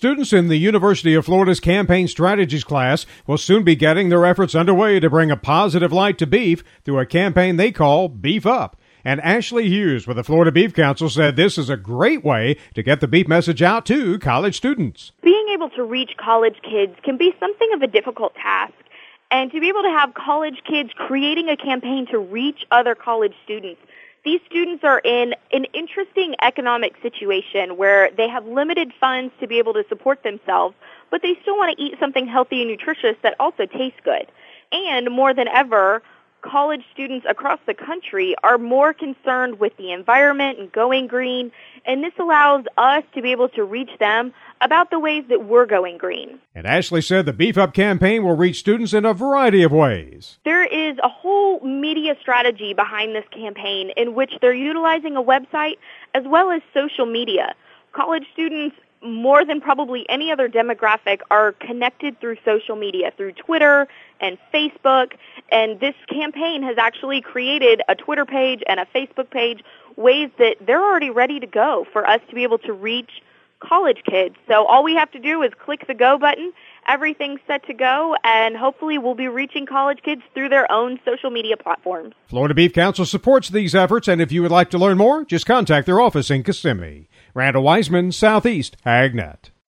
Students in the University of Florida's Campaign Strategies class will soon be getting their efforts underway to bring a positive light to beef through a campaign they call Beef Up. And Ashley Hughes with the Florida Beef Council said this is a great way to get the beef message out to college students. Being able to reach college kids can be something of a difficult task. And to be able to have college kids creating a campaign to reach other college students, these students are in an interesting economic situation where they have limited funds to be able to support themselves, but they still want to eat something healthy and nutritious that also tastes good. And more than ever, college students across the country are more concerned with the environment and going green, and this allows us to be able to reach them about the ways that we're going green. And Ashley said the Beef Up campaign will reach students in a variety of ways. There is a whole media strategy behind this campaign in which they're utilizing a website as well as social media. College students, more than probably any other demographic, are connected through social media, through Twitter and Facebook, and this campaign has actually created a Twitter page and a Facebook page, ways that they're already ready to go for us to be able to reach college kids. So all we have to do is click the go button, everything's set to go, and hopefully we'll be reaching college kids through their own social media platforms. Florida Beef Council supports these efforts, and if you would like to learn more, just contact their office in Kissimmee. Randall Wiseman, Southeast AgNet.